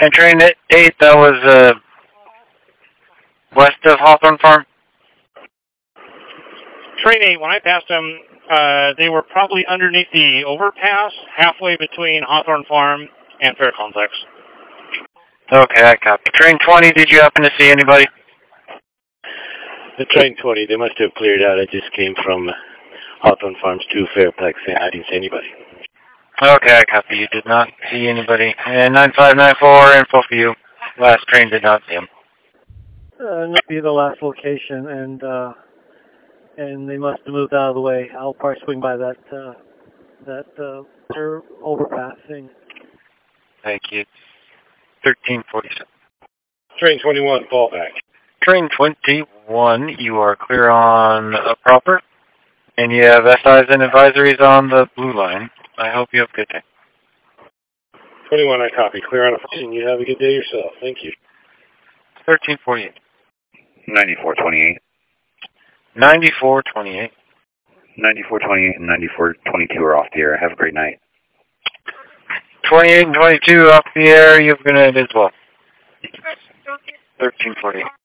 And train 8, that was west of Hawthorne Farm? Train 8, when I passed them, they were probably underneath the overpass, halfway between Hawthorne Farm and Fair Complex. Okay, I copy. Train 20, did you happen to see anybody? The train 20, they must have cleared out. I just came from Hawthorne Farms to Fairplex, and I didn't see anybody. Okay, I copy. You did not see anybody. And 9594, info for you. Last train did not see him. That'd be the last location, and they must have moved out of the way. I'll probably swing by that overpass thing. Thank you. 1347. Train 21, fall back. Train 21, you are clear on proper, and you have SIs and advisories on the blue line. I hope you have a good day. 21, I copy. Clear on a and you have a good day yourself. Thank you. 1348. 9428. 9428. 9428 and 9422 are off the air. Have a great night. 28 and 22 off the air. You have a good night as well. 1348.